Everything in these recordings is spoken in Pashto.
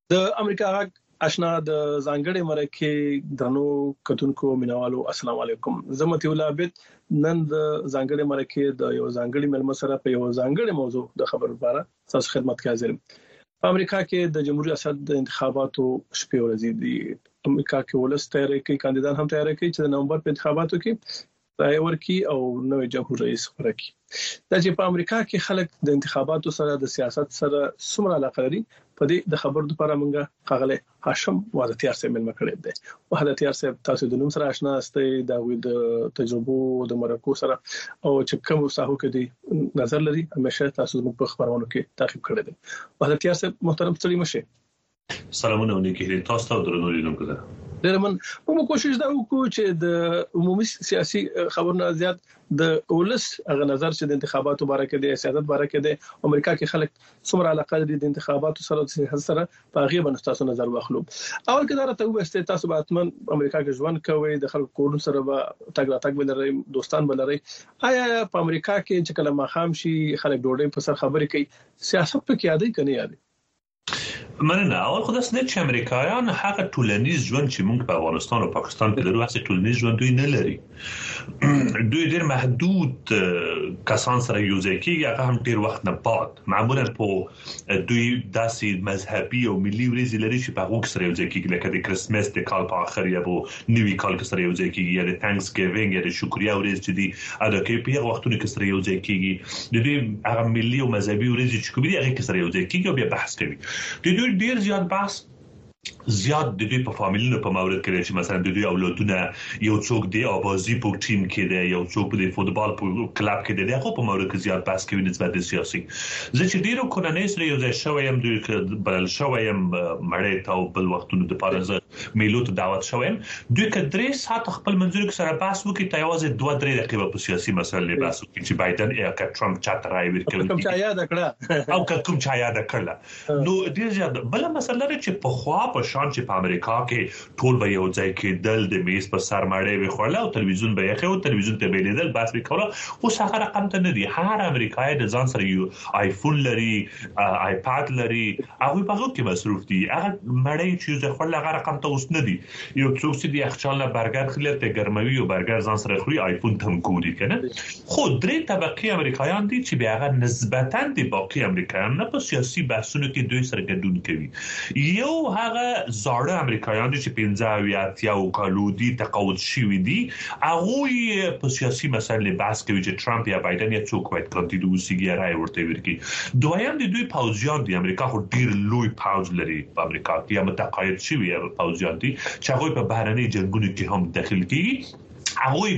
د امریکا غږ آشنا د ځانګړي مرکه درنو کتونکو مینوالو السلام علیکم. زه متي الله عبد نن د ځانګړي مرکه د یو ځانګړي ملمه سره په یو ځانګړي موضوع د خبرو لپاره تاسو خدمت کې حاضر یم. په امریکا کې د جمهوریت ریاست د انتخاباتو شپې ورځې دي. امریکا کې ولس تیاری کوي، کاندیدان هم تیاری کوي چې د نومبر په انتخاباتو کې رائے ورکړي او نوې جمهور رئیس ورکړي. دا چې په امریکا کې خلک د انتخاباتو سره د سیاست سره څومره علاقه لري، په دې د خبرو لپاره موږ خغله هاشم وادتیار سره ملما کړی دی. وادتیار سره تاسو د نوم سره آشنا استئ، دا د تجربو د مرکو سره او چې کوم وساهو کې دی نظر لري، همیشه تاسو موږ په خبرونو کې تعقیب کړی دی. وادتیار سره محترم ستړي مشه. سلامونه ونیکي تاسو ته درنو لیدونکو. درمن موږ کوشش دا وکړو چې د عمومي سیاسي خبرونه زیات د ولس هغه نظر چې د انتخاباتو باره کې د سیاست باره کې د امریکا کې خلک څومره علاقه لري د انتخاباتو سره په هغه باندې تاسو نظر واخلو. اول کې دا راته وسته تاسو به اتمن امریکا کې ژوند کوي، د خلکو کورونو سره به تګ راتګ ولري، دوستان ولري. آیا په امریکا کې چې کله مخام شي خلک ډوډۍ په سر خبرې کوي، سیاست په کې یادې کني یادې؟ مننه. اول خو داسې نه چې امریکایان هغه ټولنیز ژوند چې موږ په افغانستان او پاکستان کې لرو هغه ټولنیز ژوند دوی نه لري. دوی ډېر محدود کسان سره یو ځای کېږي، هغه هم ډېر وخت نه پات. معمولا په دوی داسې مذهبي او ملي ورځې لري چې په هغه سره یو ځای کېږي، لکه د کرسمس د کال په اخر یا په نوي کال کې سره یو ځای کېږي، یا د تانکس ګیوینګ یا د شکریا ورځ چې دی ادا کوي په هغه وختونو کې سره یو ځای کېږي. د دوی هغه ملي او مذهبي ورځې چې کوي هغه کې سره یو ځای کېږي او بیا بحث کوي. د دوی ډیر زیات بحث زیات د دوی په فامیلونو په مورد کې چې مثلا د دوی اولادونه یو څوک دی اوازي په ټیم کې دی، یو څوک په فوتبال په کلب کې دی، هغه په مورد کې زیات بحث کوي نسبت د سیاسي. زه چې ډیرو کورنۍ سره یو ځای شوم، دوی بل شوم مړې ته بل وختونو د پاره میلو ته دعوت شوم، دوی کډري سات خپل منځور کې سره بحث وکړي، تایوازه 2-3 دقیقې په سیاسي مسایلو بحث وکړي چې بایدن یا ټرمپ چاته راي ورکړي کوم چا یاد کړه او کوم چا یاد کړه. نو ډیر زیات بل مسله چې په خوا په شان چې په امریکا کې ټول به یو ځای کې دل د میز په سر مړې وخورل او تلویزیون به یې خو تلویزیون ته به لیدل بس وکړه. خو څنګه رقم ته نه دی، هر امریکایي د ځان سره یو آیفون لري، آیپاد لري، هغه په هغه کې مصروف دي. هغه مړې چې زه خپل هغه رقم ته اوس نه دی. یو څوک چې د یخچال نه برګر خلته ګرموي او برګر ځان سره خوري، آیفون ته ګوري کنه. خو درې طبقه امریکایان دي چې بیا هغه نسبتاً د باقي امریکایانو نه په سیاسي بحثونو کې دوی سره ګډون کوي. یو هغه زاړه امریکایان چې 15 کالو دي تقاعد شوي دي، هغه په سیاسي مسایلو بحث کوي چې ټرمپ یا بایدن یا څوک باید کاندید وسیږي راي ورته ورکړي. دویم د دوی پوځیان دي، امریکا خو ډیر لوی پوځ لري په امریکا کې، یا متقاعد شوي پوځیان دي چې هغه په بهرني جنگونو کې هم داخل کیږي، هغه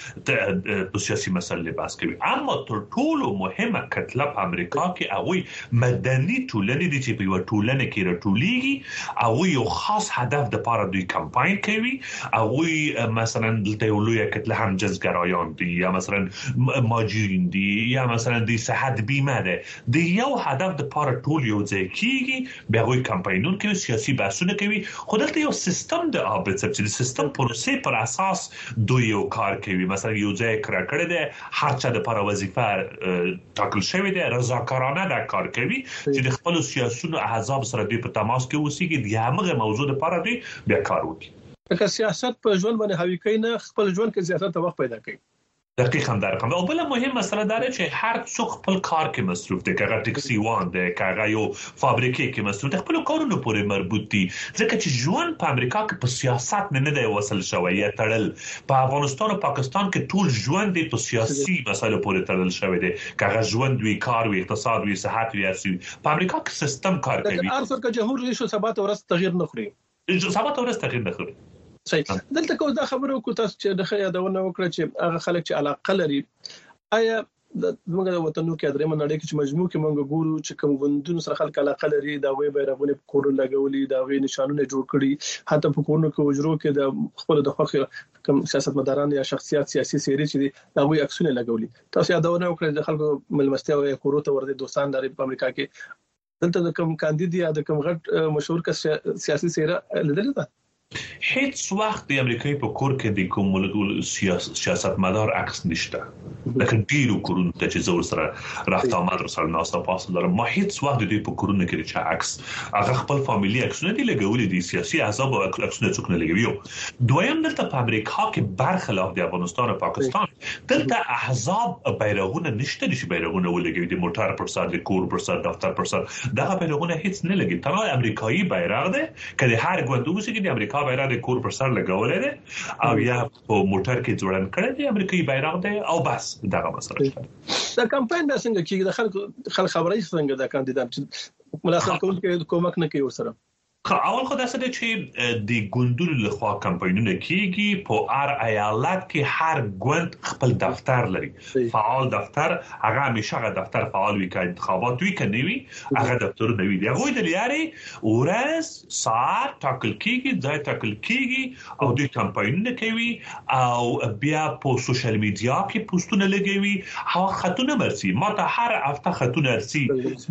بیا په سیاسي مسایلو بحث کوي. اما تر ټولو مهمه کتله په امریکا کې هغه مدني ټولنې دي چې په یو ټولنه کې راټولېږي، هغه یو خاص هدف د لپاره دوی کمپاین کوي. هغه مثلا دلته یو لوی کتله هم جنسګرایان دي، یا مثلا ماجرین دي، یا مثلا د صحت بیمه ده، د یو هدف د لپاره ټول یو ځای کیږي، بیا هغه کمپاینونه کوي، سیاسي بحثونه کوي. خو دلته یو سیستم د ابټ چې سیستم پروسې پر اساس دوی یو کار کوي. مثلا یو ځای کړه ده، هر چا د لپاره وظیفه ټاکل شوی ده، رضاکارانه دا کار کوي چې د خپل سیاسيونو احزاب سره دوی په تماس کې اوسېږي، د هغه موضوع لپاره دوی بیا کار وکړي. که سیاست په ژوند باندې حاوی کوي، نه خپل ژوند کې سیاست ته وخت پیدا کوي. دقیقاً درکم. او بل مهم مسله دا چې هر څوک خپل کار کې مصروف دي، کغه ټیکسي وان دي، کغه یو فابریکې کې مصروف دي، خپل کارونو پورې مربوط دي. ځکه چې ژوند په امریکا کې په سیاست نه دی وصل شوی یا تړل. په افغانستان او پاکستان کې ټول ژوند په سیاسي مسایلو پورې تړل شوی دی، کغه ژوند وی، کار وی، اقتصاد وی، صحت وی. په امریکا کې سیستم کار کوي. هر څوک جمهور رئیس سبا ته ورځ تغییر نه خوري. سبا ته ورځ تغییر نه خوري. صحیح. دلته کو دا خبره کو تاسو چې د خیادونه وکړه چې هغه خلک چې علاقه لري، آیا موږ د وطنو کې درېمه نړۍ کې چې مجموع کې موږ ګورو چې کوم غوندونو سره خلک علاقه لري، دا وی بیرغونه په کورونو لګولي، دا وی نشانونه جوړ کړي، حتی په کورونو کې وجرو کې د خپل د خوخه کوم سیاستمداران یا شخصیت سیاسي سیري چې دا وی عکسونه لګولي. تاسو یادونه وکړه د خلکو ملمستیا او کورو ته ورته دوستان لري په امریکا کې. دلته د کوم کاندید یا د کوم غټ مشهور کس سیاسي سیره لیدل ده؟ هیڅ وخت د امریکای په کور کې د کوم سیاستمدار عکس نشته. لکه ډیرو کورونو ته چې زور سره رافت آمد سره ناسا پاسه داره، ما هیڅ وخت د دوی په کورونو کې چې عکس هغه خپل فامیلی عکسونه دي لګولي دي، سیاسي احزاب عکسونه څوک نه لګوي. دویم دلته په امریکا کې برخلاف د افغانستان او پاکستان دلته احزاب بیرغونه نشته چې بیرغونه ولګوي، د موټر پر سر، د کور پر سر، دفتر پر سر، دغه بیرغونه هیڅ نه لګي. تنها امریکایي بیرغ ده کله هر ګوند وسی کې د امریکا بیرغ د کور پر سر لګولې ده او یا په موټر کې جوړن کړی دی امریکایي بیرغ ده او بس دغه مسله ده. دا کمپاین د څنګه کې د خلک خبرې څنګه د کاندیدان چې ملاتړ کوونکي کومک نه کوي ورسره. اول خو داسې دی چې د ګوندونو لخوا کمپاینونه کیږي، په هر ایالت کې هر ګوند خپل دفتر لري، فعال دفتر، هغه همیشه هغه دفتر فعال وي که انتخابات وي که نه وي هغه دفترونه وي. د هغوی د لارې ورځ ساعت ټاکل کیږي، ځای ټاکل کیږي او دوی کمپاینونه کوي او بیا په سوشل میډیا کې پوسټونه لګوي، هغه خطونه مرسي. ما ته هر هفته خطونه ارسي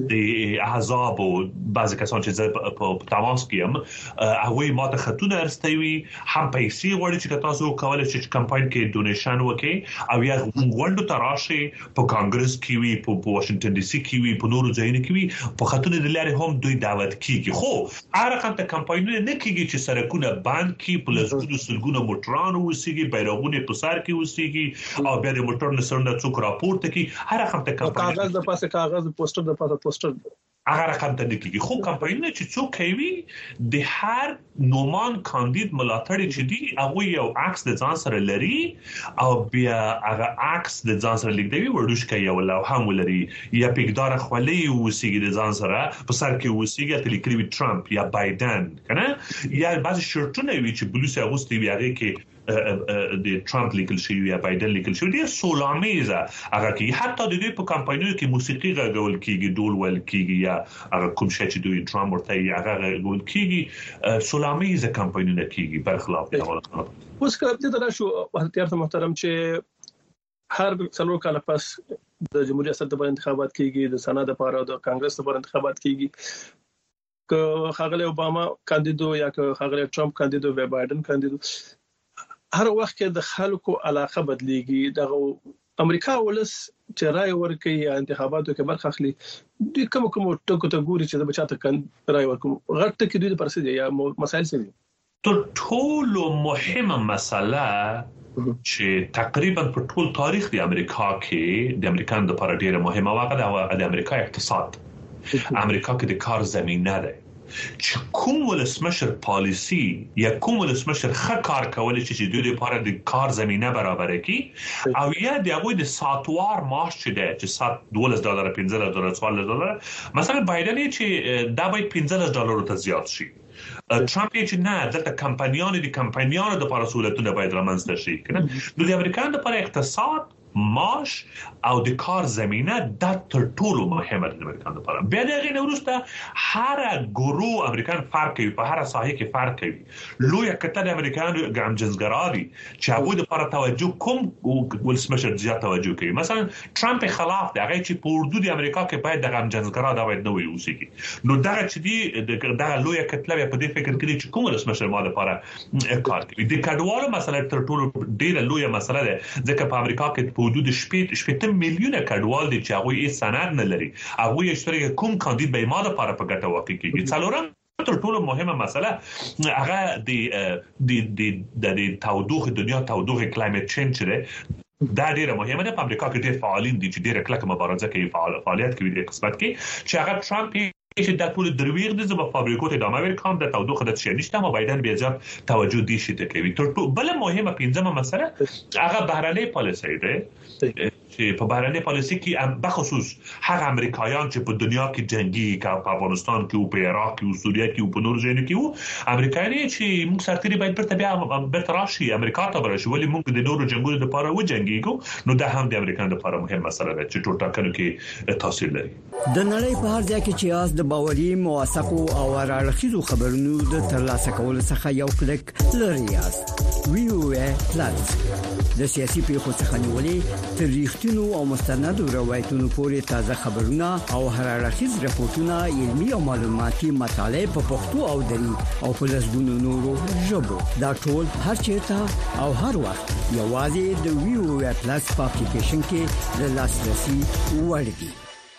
د احزاب او بعض کسان چې په تماس کیم هغه ما ته خطونه ارستوي، هم پیسې غواړي چې تاسو کولای شئ چې کمپاین کې ډونیشن وکړي او یا غونډو ته راشي، په کانګرس کې وي، په واشنگټن ډي سي کې وي، په نورو ځایونو کې وي، په خطونه د لارې هم دوی دعوت کیږي. خو هر رقم ته کمپاینونه نه کیږي چې سرکونه بند کی، په لږونو سلګونو موټرانو وسیږي، بیرغونه په سر کې وسیږي او بیا د موټر نه سرنده څوک راپورته کی. هر رقم ته کاغذ د پاسه کاغذ، پوسټر د پاسه پوسټر، هغه رقم ته نه کیږي. خو کمپاینونه چې څوک کوي د هر نومان کاندید ملاتړ چې دی هغه یو عکس د ځان سره لري او بیا هغه عکس د ځان سره لیکدوي ورډوشکه یو لوحه ولري یا پیګدار خولې وسیږي د ځان سره په سر کې وسیږي ته لیکلي ټرمپ یا بایدن کنه، یا بعض شرطونه وي چې بلوس اغوستي وي هغه کې د ټرمپ لیکل شوی یا بایدن لیکل شوی. ډیر سولامیزه هغه کې حتی د دوی په کمپاینونو کې موسیقي غږول کیږي، ډول ول کیږي یا هغه کوم شی چې دوی ډرام ورته هغه غږول کیږي. سولامیزه کمپاینونه کیږي برخلاف د افغانستان. اوس کله چې دا شو احتیاط محترم چې هر څلور کال پس د جمهوریت ریاست لپاره انتخابات کیږي، د سنا لپاره د کانګرس لپاره انتخابات کیږي، که خاغلی اوباما کاندیدو یا که خاغلی ټرمپ کاندیدو یا بایدن کاندیدو، هر وخت کې د خلکو علاقه بدليږي. د امریکا ولس چې رائے ورکوي یا انتخاباتو کې برخه اخلي، دوی کوم ټکو ته ګوري چې د بچاته رائے ورکوم غټ کې دوی پر څه دي یا مسایل څه دي. تر ټولو مهمه مسله چې تقریبا په ټول تاریخ د امریکا کې د امریکایانو لپاره ډیره مهمه واقعه د امریکا اقتصاد. امریکا کې د کار زمينه ده چې کوم ولسمشر پالیسی یا کوم ولسمشر ښه کار کولی چې دوی لپاره د کار زمينه برابر کړي او یا د هغه د ساعتوار معاش چې ساعت $12 $15 $14 مثلا بایدن چې دا باید $15 ته زیات شي، ټرمپ چې نه دلته کمپنیانو د لپاره سہولتونه باید رامنځته شي کنه. نو د امریکایانو لپاره اقتصاد، معاش او د کار زمينه د تر ټولو مهمه د امریکایانو لپاره. بیا د غیر وروسته هر ګروه امریکایان فرق کوي، په هر ساحه کې فرق کوي. لوی کته د امریکایانو ګامجنزګرادي چې هغه د لپاره توجه کوم ولسمشر زیات توجه کوي. مثلا ټرمپ خلاف دی هغه چې په اردو د امریکا کې باید د ګامجنزګراد باید نه وي اوسېږي. نو دا چې دی د لوی کته په دې فکر کوي چې کوم ولسمشر ما لپاره کار کوي. د کډوالو مسله تر ټولو ډیره لوی مسله ده ځکه په امریکا کې حدود 8 میلیونه کډوال دي چې هغه یې سند نه لري. هغه یې شتري کوم کاندید به ماده لپاره په ګټه واقع کیږي. څلورم تر ټولو مهمه مسله هغه د تودوخه دنیا تودوخه کلایمت چینج ده. دا ډیره مهمه ده. په امریکا کې ډیر فعالین دي چې ډیره کلکه مبارزه کوي، فعالیت کوي د قسمت کې چې هغه ټرمپ چې د ټول درویغ د زما فابریکو ته د امریکا د تودوخه د شي نشته، ما بایدن بیا ځات توجه دي شي ته کوي. تر ټولو بل مهمه پنځمه مسله هغه بهرنۍ پالیسي ده چې په بهرنۍ پالیسي کې بخصوص هغه امریکایان چې په دنیا کې جنگي کا په افغانستان کې او په عراق کې او سوریه کې او په نور ځایونو کې وو، امریکایي چې موږ سرتيري باید برته راشي امریکا ته ورشي، ولې موږ د نورو جنگونو لپاره و جنگيږو. نو دا هم د امریکایانو لپاره مهم مسله ده چې ټول ټاکنو کې تاثیر لري. د نړۍ په هر ځای کې چې از د باوري موثقو او راړخیزو خبرونو د ترلاسه کولو څخه یو کلک لري یاست. VOA پلاس د سیاسي پیښو څخه نیولې تر ریښتینو او مستندو روایتونو پورې تازه خبرونه او هر اړخیز راپورټونه علمي او معلوماتي مطالب په پښتو او دري او په لسګونو نورو ژبو دا ټول هر چیرته او هر وخت یوازې د VOA پلاس په اپلیکیشن کې د لاسرسي وړ دي.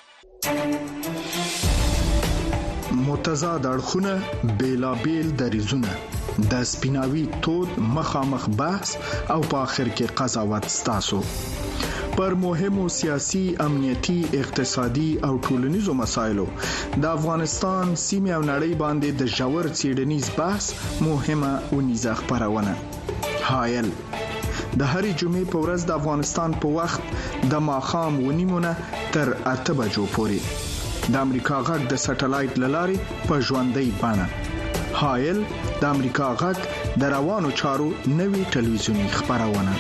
متضاد اړخونه بیلابیل دریزونه د سپیناوي تود مخامخ بحث او په اخر کې قضاوت ستاسو پر مهمو سیاسي امنیتي اقتصادي او ټولنیزو مسایلو د افغانستان سیمه او نړۍ باندې د ژور څېړنیز بحث مهمه ونیزه خبرونه هایل د هرې جمعې په ورځ د افغانستان په وخت د ماخام ونیمونه تر 8 بجو پورې د امریکا غږ د سټلایټ لارې په ژوندۍ بڼه هایل د امریکا غږ د روانو چارو نوي ټلویزیونی خبرونه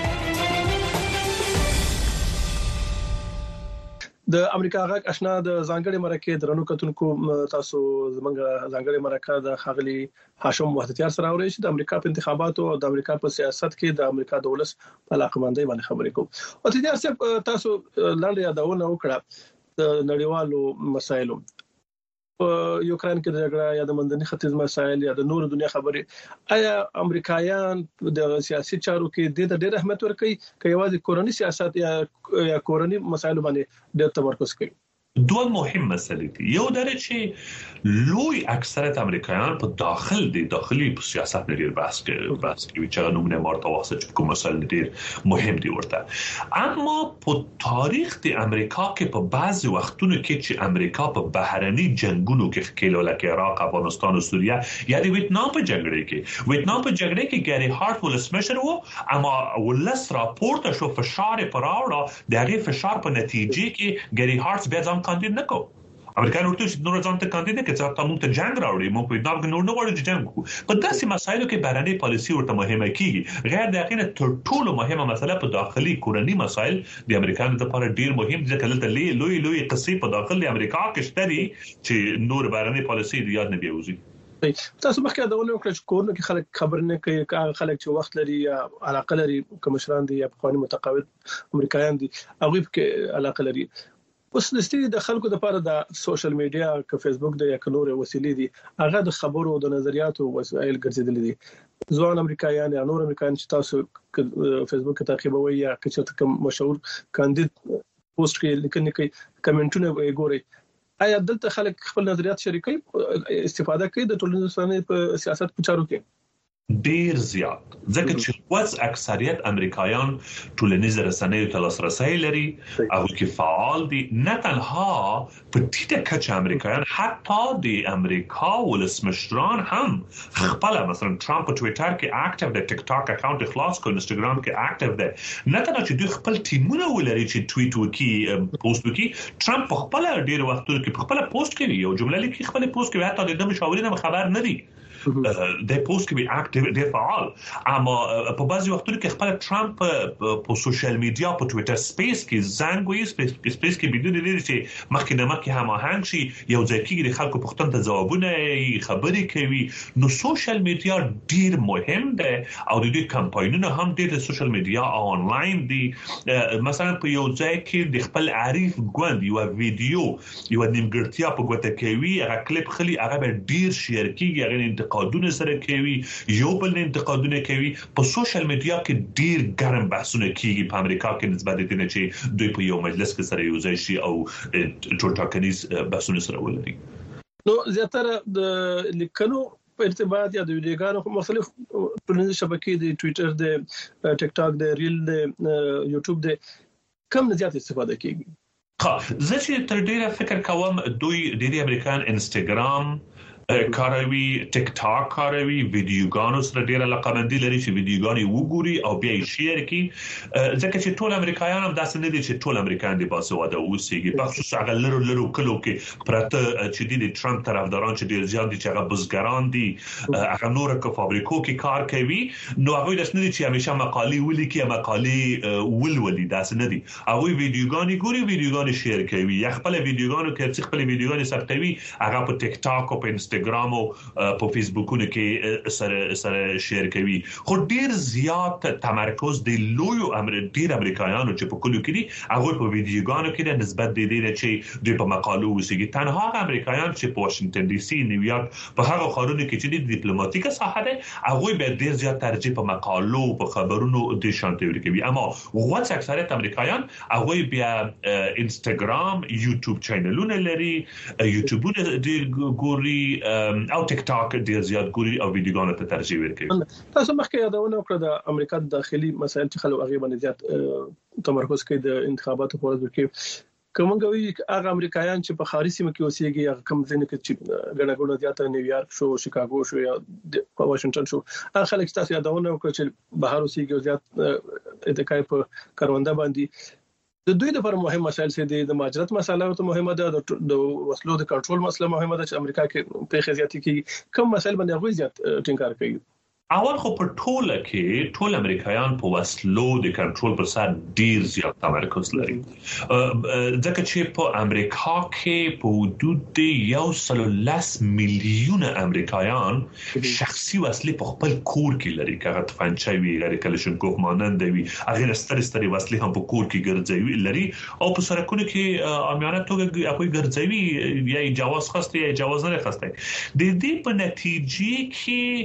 د امریکا غږ آشنا د ځانګړي مرکه درنو کتونکو تاسو زمونږ ځانګړي مرکه د خغلی هاشم وحدتیار سره اوري چې د امریکا په انتخاباتو او د امریکا په سیاست کې د امریکا د ولس په علاقمندۍ باندې خبرې کوو او تدې ارسه تاسو لاندې یادونه وکړه د نړیوالو مسایلو یوکرين کې د جګړه یا د منځني ختیځ مسایل یا د نور دنیا خبرې آیا امریکایان د سیاسي چارو کې د ډېر اهمیت ورکوي چې یوازې کورنۍ سیاست یا کورنۍ مسایل باندې ډېر تمرکز کوي؟ دوه مهم مسلې دي. یو درې چې لوی اکثریت امریکایان په داخلي سیاست نه ډیر بحث کوي چې نومونه مرته واسه چې کوم مسایل ډیر مهم دي ورته. اما په تاریخ د امریکا کې په بعضي وختونو کې چې امریکا په بهرني جنگونو کې خلل لکه عراق، افغانستان او سوریه یا د ویتنام په جګړه کې ګری هارت ولسمشر وو اما ولس راپورته شو فشار پر راوړه دغه فشار په نتیجه کې ګری هارت بیا کاندید نکو امریکایان ورته چې نور ځان ته کاندید نه کړي چې موږ ته جنگ راوړي موږ په دغه نور نه غواړو چې جنگ وکړو په داسې مسایلو کې بهرنۍ پالیسي ورته مهمه کیږي غیر داخلي تر ټولو مهمه مسله په داخلي کورنۍ مسایل د امریکایانو لپاره ډیر مهم دي ځکه دلته لوی قصې په داخلي امریکا کې شته دي چې نور بهرنۍ پالیسي یاد نه بیوزي. تاسو مخکې دا ونه وکړئ چې کورنۍ کې خلک خبر نه کوي خلک چې وخت لري یا علاقه لري کومشران دي یا قانوني متقاعد امریکایان دي هغه کې علاقه لري اوس د خلکو لپاره د سوشل میډیا ک فیسبوک د یک نور وسیلې دي هغه د خبرو د نظریاتو وسایل ګرځیدل دي ځوان امریکایان یا نور امریکایان چې تاسو فیسبوک ته تعقیبوي یا چې کوم مشهور کاندید پوسټ کې لیکنه کوي کمنټونه ګوري آیا دلته خلک خپل نظریات شریکي استفاده کوي د ټولنیزو رسنیو په سیاست په چارو کې؟ ډیر زیات ځکه چې وڅ اکثریت امریکایان ټولنیز رسنیو ته لاسرسي لري او کې فعال دي نه تنها په ټیټه کچه امریکایان حتی د امریکا ولسمشران هم خپل مثلا ټرمپ په ټوئیټر کې اکټیو دی ټیک ټاک اکاونټ خلاص کو انستګرام کې اکټیو دی نه تنها چې دوی خپل ټیمونه ولري چې ټویټ وکي پوسټ وکي ټرمپ خپل ډیر وختونه کې خپل پوسټ کوي او جمله لیکي خپل پوسټ کوي حتی د مشاورینو خبر نه دي د پوسټ کې اکټیو دی فعال اما په بعضي وختونو کې خپل ټرمپ په سوشل میډیا په ټوئیټر سپیس کې زنګوي سپیس کې بدون لري چې مخکې هم هنګ شي یو ځکه د خلکو پوښتنه ته ځوابونه خبرې کوي نو سوشل میډیا ډیر مهم دی او د دې کمپاینونو هم ډیر د سوشل میډیا آنلاین دي مثلا په یو ځای کې د خپل عارف ګوند یو ویډیو یو نیمګړتیا په ګوته کوي هغه کلیپ خلی هغه ډیر شیر کیږي هغه انتقادونه سره کوي یو بل انتقادونه کوي په سوشل میډیا کې ډیر ګرم بحثونه کیږي په امریکا کې نسبت دي چې دوی په یو مجلس کې سره یو ځای شي او ټول ټاکنیز بحثونه سره ولري. نو زیاتره د لیکنو په ارتباط یا د ویډیوګانو مختلف ټولنیز شبکې د ټوئیټر د ټیک ټاک د ریل د یوټیوب د کم زیات استفاده کیږي؟ زه چې تر ډیره فکر کوم دوی ډیری امریکایان انستګرام کاروي ټیک ټاک کاروي ویډیوګانو سره ډیره علاقمندي لري چې ویډیوګانې وګوري او بیا یې شیر کړي ځکه چې ټول امریکایان هم داسې نه دي چې ټول امریکایان د باسواده اوسېږي په خصوص هغه لرو کلو کې پراته چې د ټرمپ طرفداران چې ډیر زیات دي چې هغه بزګران دي هغه نور په فابریکو کې کار کوي نو هغه داسې نه دي چې همیشه مقالې ولیکي مقالې ولولي داسې نه دي هغه ویډیوګانې ګوري ویډیوګانې شیر کوي یا خپل ویډیوګانو کې خپل ویډیوګانې ثبتوي هغه په ټیک ټاک او په انستګرام او په فیسبوکونو کې سره شیر کوي خو ډیر زیات تمرکز دی لوی ډیر امریکایانو چې په کلو کې دي هغه په ویډیوګانو کې د نسبت دی چې دوی په مقالو وسیږي تنها امریکایان چې په واشنگټن ډي سي نیویارک په هغه ښارونو کې چې د ډیپلوماټیکه ساحه ده هغه به ډیر زیات ترجیح په مقالو په خبرونو د شانتي ورکوي اما غوڅ اکثریت امریکایان هغه بیا انستګرام یوټیوب چینلونه لري یوټیوبونه د ګوري او ټیک ټاک ډیر زیات ګوري او ویډیوګانو ته ترجیح ورکوي تاسو مخکې یادونه وکړه د امریکا داخلي مسایل چې خلک هغه باندې زیات تمرکز کوي د انتخاباتو په ورځ کې کومګوي هغه امریکایان چې په خارجي سیمه کې اوسېږي هغه کم ځینې کې چې ګڼه زیاته نیویارک شو شیکاګو شو یا واشنگټن شو هغه خلک تاسو یادونه وکړه چې بهر اوسېږي زیات اتکای په کارونده باندې د دوی لپاره مهم مسایل چې د مهاجرت مسله او مهمه ده د وسلو د کنټرول مسله مهمه ده چې امریکا کې په خزياتي کې کوم مسایل باندې هغه زیات ټینګار کوي اول خو په ټوله کې ټول امریکایان په وسلو د کنټرول پر سر ډیر زیات تمرکز لري ځکه چې په امریکا کې په حدود 110 میلیون امریکایان شخصي وسلې په خپل کور کې لري کغه تفنچوي وي غیر کلشنکوف مانند وي هغه ستري وسلې هم په کور کې ګرځوي لري او په سرکونو کې عامیانه توګه کوئی ګرځوي یا اجازه خواسته یا اجازه نه خواسته د دې په نتیجه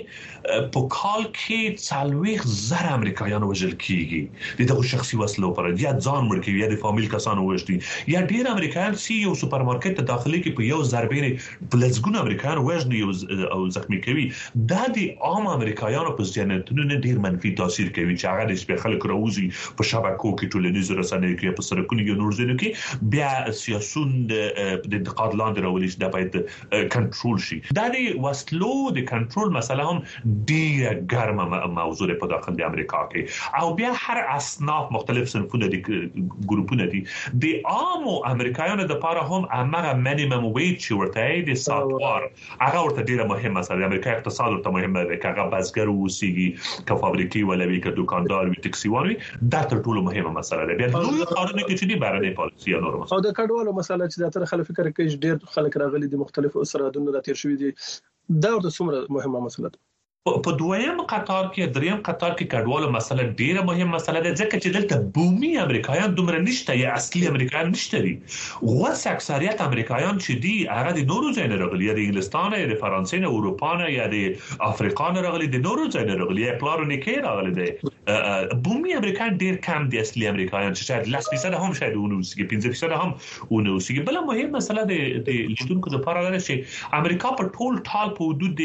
کې په کال کې څلويخ زر امریکایان وژل کیږي دغه شخصي وسلو پر یا ځان مړ کوي یا د فامیل کسانو وژني یا ډیر امریکایان سی یو سوپرمارکټ ته داخلي کې په یو ضربې پلسګون امریکایان وژني او زخمی کوي دا د عام امریکایانو په ځانتونو ډیر منفي تاثیر کوي چې هغه د شپې خلک راوځي په شبکو کې ټولنیز رسنۍ کې په سرکونو کې نور ځینو کې بیا سیاسون د انتقاد لاندې راولي چې دا باید کنټرول شي دا د وسلو د کنټرول مسله هم ډیر ګرمه موضوع په داخل د امریکا کې او بیا هر اصناف مختلف صنفونه دي ګروپونه دي د عام امریکایانو د لپاره هم امغه مینیمم ویج چې ورته د ساتوار هغه ورته ډیره مهمه مسله د امریکا اقتصاد ته مهمه ده کغه بازګر وسیږي ک فابریکي ولوي ک دکاندار وي ټکسیوان وي دا تر ټولو مهمه مسله ده بیا نو قانون کې چې دی بهرنۍ پالیسي نورم او د کډوالو مسله چې د تر خلک فکر کوي ډیر خلک راغلي د مختلفو سرحدونو د تیر شوی دي دا ورته څومره مهمه مسله ده په دویم قطار کې دریم قطار کې کډوالو مسله ډیره مهمه مسله ده ځکه چې دلته بومي امریکایان دومره نشته یا اصلي امریکایان نشته دي غوث اکثریت امریکایان چې دي هغه د نورو ځایونو راغلي د انګلستان یا د فرانسې نه اروپا نه یا د افریقا نه راغلي د نورو ځایونو راغلي یا پلارو کې راغلي دي بومي امریکایان ډیر کم دي اصلي امریکایان چې شاید 10% هم شاید ونوسي 15% هم ونوسي بل مهمه مسله د لیدونکو لپاره ده چې امریکا په ټول ټال په حدود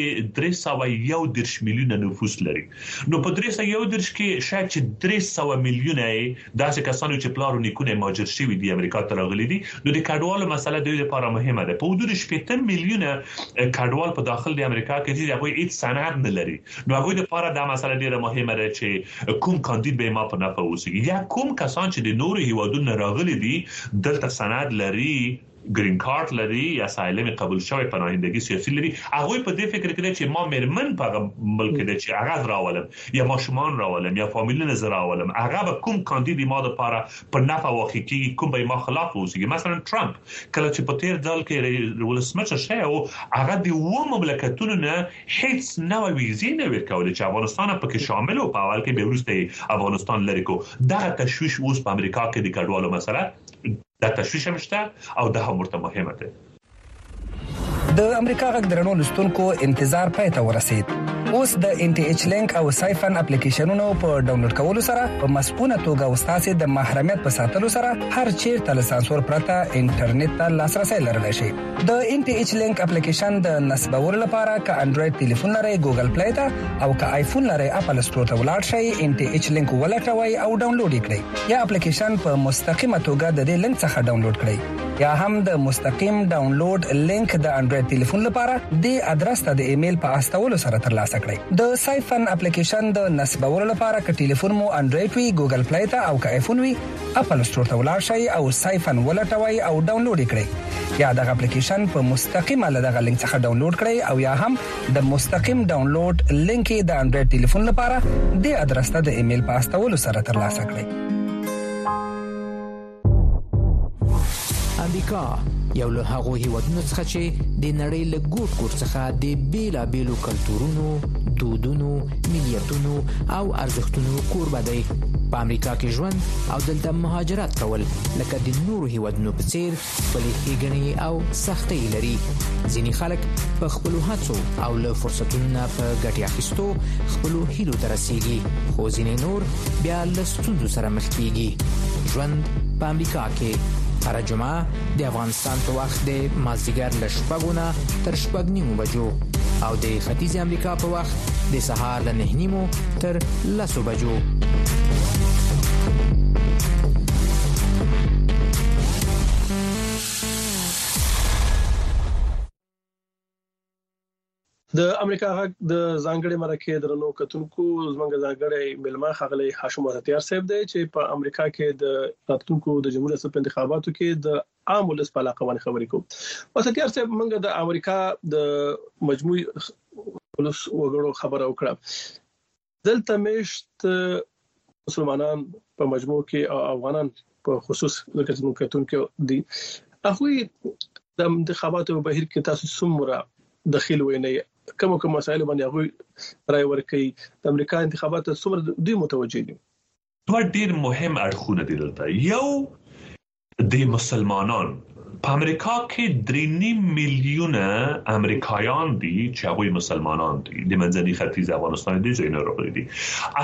301 میلیون نفوس لري نو په 301 کې شاید چې 300 میلیونه داسې کسانو چې پلارو نیکونه مهاجر شوي دي امریکا ته راغلي دي نو د کډوالو مسله د دې لپاره مهمه ده په حدود 70 میلیونه کډوال په داخل د امریکا کې دي هغه هیڅ سند نه لري نو هغه د لپاره د مسله ډیره مهمه ده چې کوم کاندید به ما په نفع وسیږي یا کوم کسان چې د نورو هیوادونو راغلي دي دلته سند لري گرین کارت لري یا اسایلم قبول شوی پناهندگی سیاسي لري هغه په دې فکر کې چې ما مرمن په ملک د چې هغه راولم یا ماشومان راولم یا فامیل نه راولم هغه به کوم کاندید ما د لپاره په نفع واقع کې کوم به ما خلاف وسیږي مثلا ترامپ کله چې په تیر ځل کې ولسمشر شوی او هغه د و مملکتونو نه هیڅ نوې ویزې نه ورکول چې افغانستان په کې شامل او په اول کې به ورسته افغانستان لري کو دا تشویش اوس په امریکا کې د کډوالو مسله دا تشویش مشته او دا هم ورته مهمه ده د امریکا غږ درنو لستونکو انتظار پای ته ورسید اوس د ان ټي ایچ لینک او سایفن اپلیکیشنونو په ډاونلوډ کولو سره په مسپونه توګه استاد د محرمیت په ساتلو سره هر چیرته له سانسور پرته انټرنیټ ته لاسرسي لرلی شي د ان ټي ایچ لینک اپلیکیشن د نصبولو لپاره ک انډراید ټلیفون لري ګوګل پلی ته او ک آیفون لري اپل سٹور ته ولاړ شئ ان ټي ایچ لینک ولټوي او ډاونلوډ کړئ یا اپلیکیشن په مستقیمه توګه د دې لینک څخه ډاونلوډ کړئ یا هم د مستقیم ډاونلوډ لینک د انډراید ټلیفون لپاره د ادرس ته د ایمیل په استولو سره ترلاسه کړئ د سایفن اپلیکیشن د نصبولو لپاره ک ټلیفون مو انډراید وي ګوګل پلی ته او ک آیفون وي اپل سٹور ته ولاړ شئ او سایفن ولټوي او ډاونلوډ کړئ یا د اپلیکیشن په مستقیمه لدغه لینک څخه ډاونلوډ کړئ او یا هم د مستقیم ډاونلوډ لینک د انډراید ټلیفون لپاره د ادرس ته د ایمیل په استولو سره ترلاسه کړئ امریکا یو له هغو هیوادونو څخه چې د نړۍ له ګوټ ګوټ څخه د بیلابیلو کلتورونو، دودونو، ملیتونو او ارزښتونو کوربه دی. په امریکا کې ژوند او دلته مهاجرت کول لکه د نورو هیوادونو په څیر خپلې ښېګڼې او سختۍ لري. ځینې خلک په خپلو هڅو او له فرصتونو نه په ګټې اخیستو خپلو هیلو ته رسیږي، خو ځینې نور بیا له ستونزو سره مخ کیږي. ژوند په امریکا کې هر جمعه د افغانستان په وخت د مازدیګر له 6 نه تر 6:30 بجو او د ختیځ امریکا په وخت د سهار له 9:30 تر 10 بجو. د امریکا غږ د ځانګړي مرکه درنو کتونکو زمونږ ځانګړي ملما خغلی هاشم وزتیار صاحب دی چې په امریکا کې د راتلونکو د جمهوریت ریاست په انتخاباتو کې د عام ولس په اړه باندې خبرې کوو. وزتیار صاحب موږ د امریکا د مجموعي ولس وګړو خبره وکړه. دلته مشت مسلمانان په مجموع کې او افغانان په خصوص د کتونکو دي. هغه د انتخاباتو بهیر کې تاسو څومره دخیل وینئ؟ کوم مسایل باندې هغه رائے ورکړي؟ د امریکا انتخابات څومره دوی متوجه دي؟ دوه ډیر مهم اړخونه دي دلته. یو د مسلمانان په امریکا کې 3.5 میلیونه امریکایان دي چې هغوی مسلمانان دي، د منځني ختیځ افغانستان دي ځای نه راغلي دي.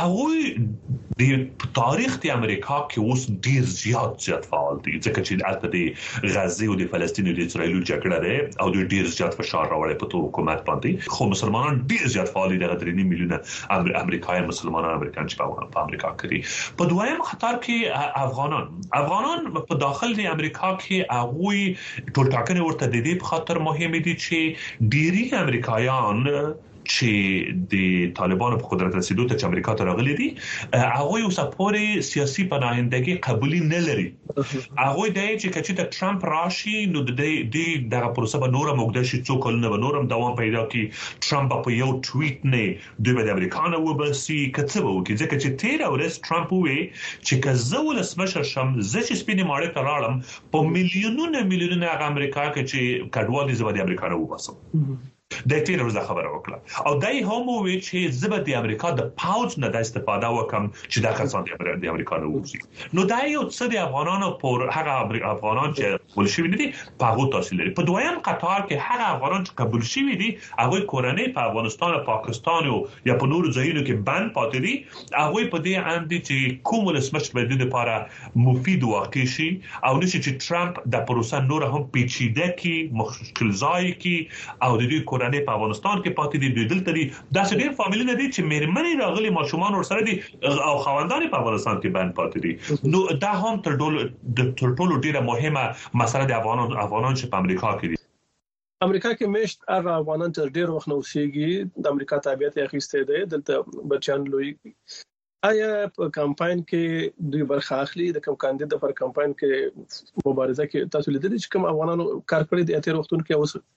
هغوی د تاریخ د امریکا کې اوس ډیر زیات فعال دي، ځکه چې البته د غزه او د فلسطین او د اسرایل جګړه ده او د ډیر زیات فشار راوړی په ټول حکومت باندې، خو مسلمانان ډیر زیات فعال دي. د 3.5 میلیونه امریکایان مسلمانان امریکایان چې په امریکا کې دي. په دویم خطر کې افغانان په داخل د امریکا کې هغوی ټول ټاکنې ورته د دې په خاطر مهمه دي چې ډیری امریکایان چې د طالبانو په قدرت رسیدو ته چې امریکا ته راغلي دي هغه یو سپوري سیاسي پناهندګي قبولي نه لري. هغه د چې د ټرمپ راشي نو د دغه پروسه به نور موږ شي څو کلونه به نورم دوام پیدا کی. ټرمپ په یو ټویټ نه د امریکانو وبسي کڅو کې ځکه چې 13 ورځ ټرمپ وی چې کزول سمشر شم زه چې سپینې ماړه کړم په میلیونونه امریکا کې چې کډوال دي زبر د امریکانو وباسم. د تیر ورځ خبره وکړه او دای هم وی چې زبر د امریکا د پاوچ نه د استفاده وکم چې دا کسان د امریکا نه وځي. نو دا یو څه د افغانانو پر هغه افغانان چې ولشي دي په هغه تاثیر لري. په دویم قطار کې هغه افغانان چې قبول شوي دي هغه کورنۍ په افغانستان او پاکستان او یا په نورو ځایونو کې بند پاتې دي. هغه په دې اندي چې کوم ولسمشر به د لپاره مفید واقع شي او نشي چې ټرمپ د پروسه نور هم پیچیده کی مشکل ځای کی او د دې کورنۍ په افغانستان کې پاتې دي. دلته دي داسې ډېر فامیلونه دي چې مېرمنې راغلي ماشومان ورسره دي او خاوندان په افغانستان کې بند پاتې دي. نو دا هم تر ټولو ډیره مهمه مسله د افغانان چې په امریکا کې دي. امریکا کې مشت هغه افغانان چې ډېر وخت نو اوسېږي د امریکا تابعیت اخیسته دي دلته بچان لوی. آیا په کمپاین کې دوی برخه اخلي؟ د کوم کاندید پر کمپاین کې مبارزه کې تاسو لیدل چې کوم افغانانو کار کړی د اتیر وختونو کې اوس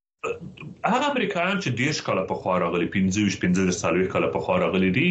هغه امریکایان چې 10 کاله په خوا راغلي 15 سالوي کاله په خوا راغلي دي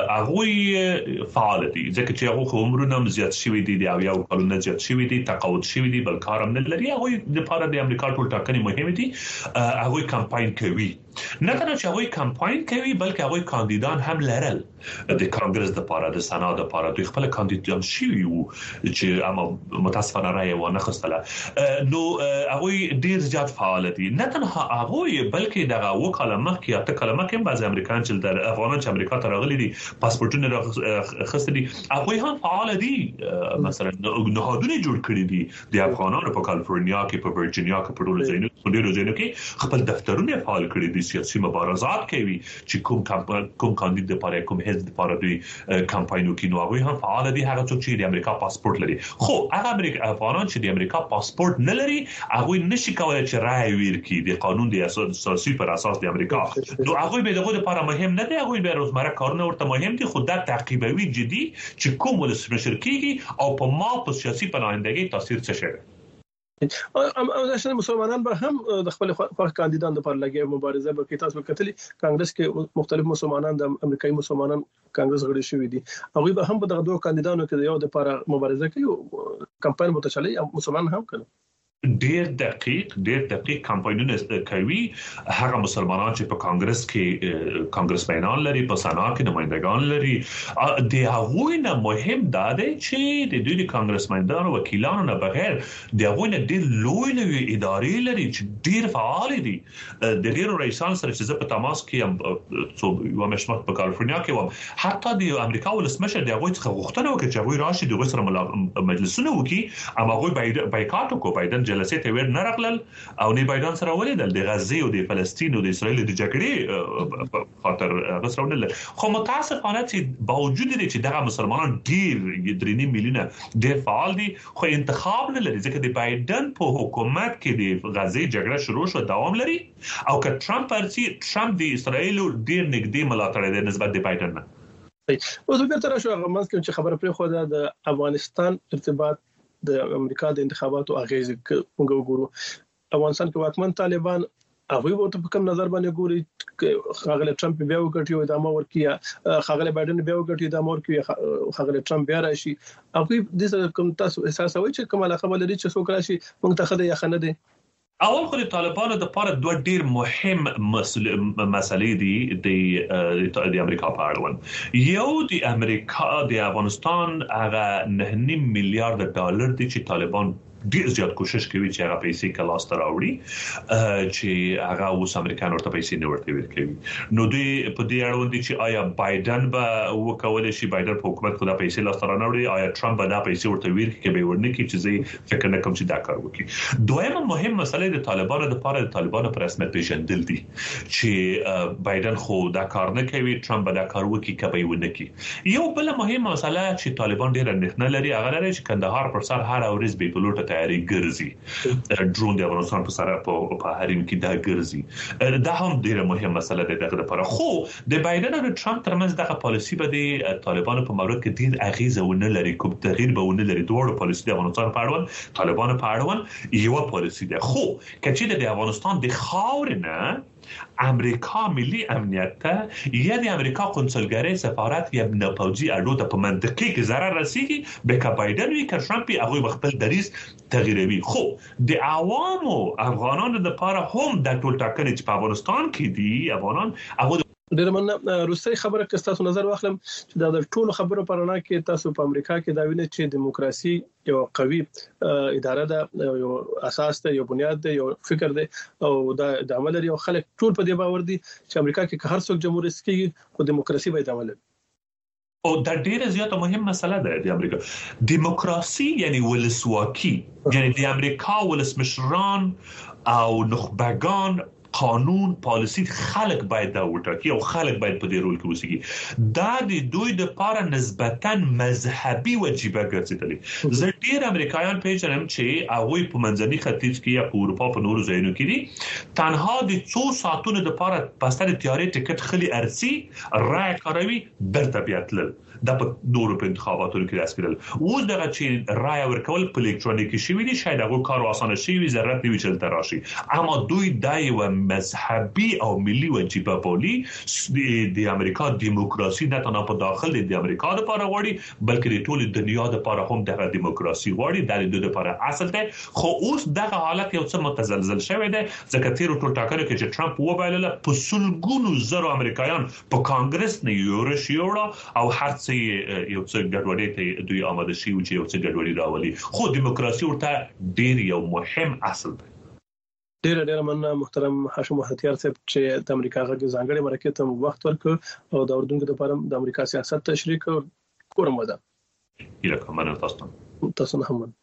هغه فعال دي ځکه چې هغه عمرونه زیات شوي دي او یو کلونه زیات شوي دي تقاعد شوي دي بل کارم نه لري. هغه د لپاره د امریکا ټول ټاکنې مهمه دي. هغه کمپاین کوي نه تنه چې هغه کمپاین کوي بلکې هغه کاندیدان هم لرل د کانګرس لپاره د سنا لپاره دوی خپل کاندیدان شوي وو چې اما متاسفانه راي و نه خستله. نو هغه ډیر زیات فعال دي نه تنه هغه بلکې دغه وکاله مخکې اته کلمه کې بعض امریکایان چې د افغانان چې امریکا ته راغلي دي پاسپورتونه خستلي هغه هم فعال دي. مثلا نهادونه جوړ کړی دي د افغانانو په کالیفورنیا کې په ورجینیا کې په ډول ځایونو کې خپل دفترونه فعال کړی دي سیاسي مبارزات کوي چې کوم کاندید لپاره کوم حزب لپاره دوی کمپاین کوي. نو هغه هم فعال دي هغه څوک چې د امریکا پاسپورت لري. خو هغه افغانان چې د امریکا پاسپورت نه لري هغه نشي کولای چې رائے ورکړي د قانون د اساسي پر اساس د امریکا. نو هغه به دغه لپاره مهم نه دی. هغه به روزمره کارونه ورته مهم دي. خو دا تعقیبوي جدي چې کوم ولسمشر کیږي او په ما په سیاسي پناهندګۍ تاثیر څه شي. او مسلمانان به هم د خپل خپل کاندیدان لپاره لګي مبارزه به کې تاسو کتلی کانګرس کې مختلف مسلمانان د امریکایي مسلمانان کانګرس غړي شوي دي. هغه به هم په دغه دوه کاندیدانو کې یو د لپاره مبارزه کوي کمپاین متشالي مسلمان هم کړي. ډیر دقیق کمپاینونه کوي. هغه مسلمانان چې په کانګرس کې کانګرسمنان لري، په سنا کې نمائندگان لري، د هغوی نه مهم دا دی چې د دوی کانګرسمنان او وکیلانو نه بغیر د هغوی نه ډیر لوی ادارې لري چې ډیر فعال دي. د ډیرو رئیسان سره چې زه په تماس کې یم، یو مشمت په کالیفورنیا کې وم، حتی د امریکا ولسمشر د هغوی څخه غوښتنه وکړه چې هغوی راشي د هغوی سره مجلسونه وکړي، اما هغوی بایکاټ وکړ. بایدن جلسې ته ور نه راغلل او نه بایدن سره ولیدل د غزه او د فلسطین او د اسرائیل د جګړې خاطر غوښتل. خو متاسفانه چې باوجود دې چې دغه مسلمانان ډیر 3 میلیونه ډیر فعال دي، خو انتخاب نه لري ځکه د بایدن په حکومت کې د غزه جګړه شروع شو، دوام لري، او که ټرمپ د اسرائیل ډیر نږدې ملاتړی دی نسبت د بایدن نه. او زه به تر شو غماس کوم چې خبره پرې خو د افغانستان ارتباط د امریکا د انتخاباتو اغیز موږ وګورو. افغانستان کې واکمن طالبان هغه ورته په کوم نظر باندې ګوري؟ خاغله ټرمپ بیا وګټي ادامه ورکیا، خاغله بایدن بیا وګټي ادامه ورکیا، خاغله ټرمپ بیا راشي. هغه د کوم تاسو احساس وایي چې کومه علاقه ولري چې څوک راشي موږ ته خدای یا خنه دي؟ اول خو د طالبانو د لپاره دوه ډیر مهم مسلې دي د امریکا په اړه. یو د امریکا د افغانستان هغه 9.5 میلیارډ ډالر دي چې طالبان ډیر زیات کوشش کوي چې هغه پیسې کلاس ته راوړي، چې هغه اوس امریکایان ورته پیسې نه ورته ورکوي. نو دوی په دې اړه وندي چې آیا بایدن به وکول شي، بایدن په حکومت کې دا پیسې لاس ته راوړي، آیا ټرمپ به دا پیسې ورته ورکړي کې به ورنه کی چې زه فکر نه کوم چې دا کار وکړي. دویمه مهم مسله د طالبانو لپاره د طالبانو پر رسمیت پیژندل دي چې بایدن خو دا کار نه کوي، ټرمپ به دا کار وکړي کې به ورنه کی. یو بل مهم مسله چې طالبان ډیر اندېښنه لري هغه لري چې کندهار پر سر هر ورځ به پلوټ تیاری ګرځي، ډرون د افغانستان په سره په حریم کې دا ګرځي. دا هم ډیره مهمه مسله ده دغه لپاره. خو د بایدن او ټرمپ ترمنځ دغه پالیسی به د طالبانو په مورد کې ډیر اغیزه ونه لري، کوم تغییر به ونه لري. دوه پالیسی د افغانستان په اړه، طالبانو په اړه یو پالیسی ده. خو کچې د افغانستان د خاورنه امریکا ملي امنیت ته یا د امریکا قونسلګری سفارت یا نپوځي اډو ته په منطقي کې ضرر رسیږي، به که بایدن وي که ټرمپ هغه خپل دریز تغییروي. خو د عوامو افغانانو لپاره هم د ټول ټاکنې چې په افغانستان کې دي افغانان هغه ډیر مننه. روسي خبره که تاسو نظر واخلم چې دا د ټولو خبرو پرانا کې تاسو په امریکا کې دا وینئ چې دیموکراسي یو قوي اداره ده، یو اساس ده، یو بنیاد ده، یو فکر ده او د عمل لري. او خلک ټول په دې باور دي چې امریکا کې هر څوک جمهوریت کې خو دیموکراسي به عمل لري. او دا ډیره زیاته مهمه مسله ده د امریکا. دیموکراسي یعنی ولسواکي، یعنی د امریکا ولسمشران او نخبگان قانون پالیسی خلک باید دا وټاکي او خلک باید په دې رول کې وسیږي. دا د دوی د لپاره نسبتاً مذهبي وجیبه ګرځېدلې. زه ډیر امریکایان پیژنم چې هغه په منځني ختیځ کې یا په اروپا په نورو ځایونو کې دي، تنها د 2 ساعتونو لپاره پاستر تیاري ټیکټ خلی ارسي رای کاروي برته بیاتل د په نورو په انتخاباتو کې راسکل. اوس دغه چې رای ورکول په الکترونیکي شوی دي، شاید هغه کار آسان شي، ضرورت نه وي چې تراشي. اما دوی دای و مذهبي او ملي وجیبه بولی د امریکا دیموکراسي نه تنها په داخل د امریکا لپاره غوړي بلکې د ټول دنیا لپاره هم دغه دیموکراسي غوړي. د دوی لپاره اصل ده. خو اوس دغه حالت یو څه متزلزل شوی دی ځکه تیر ټول ټاکنو کې چې ټرمپ وبایله په سلګونو زرو امریکایان په کانګرس نه یورشیوړه او هر څه یو څه ګډوډي ته دوی آماده شي چې یو څه ګډوډي راولي. خو دیموکراسي ورته ډیر یو مهم اصل دی. ډیر مننه محترم هاشم وحدتیار صاحب چې د امریکا غږ ځانګړي مرکه ته وخت ورکړ او د اردن لپاره د امریکا سیاست تشریح کړ. کوم ودا الهکه مننه تاسو نه هم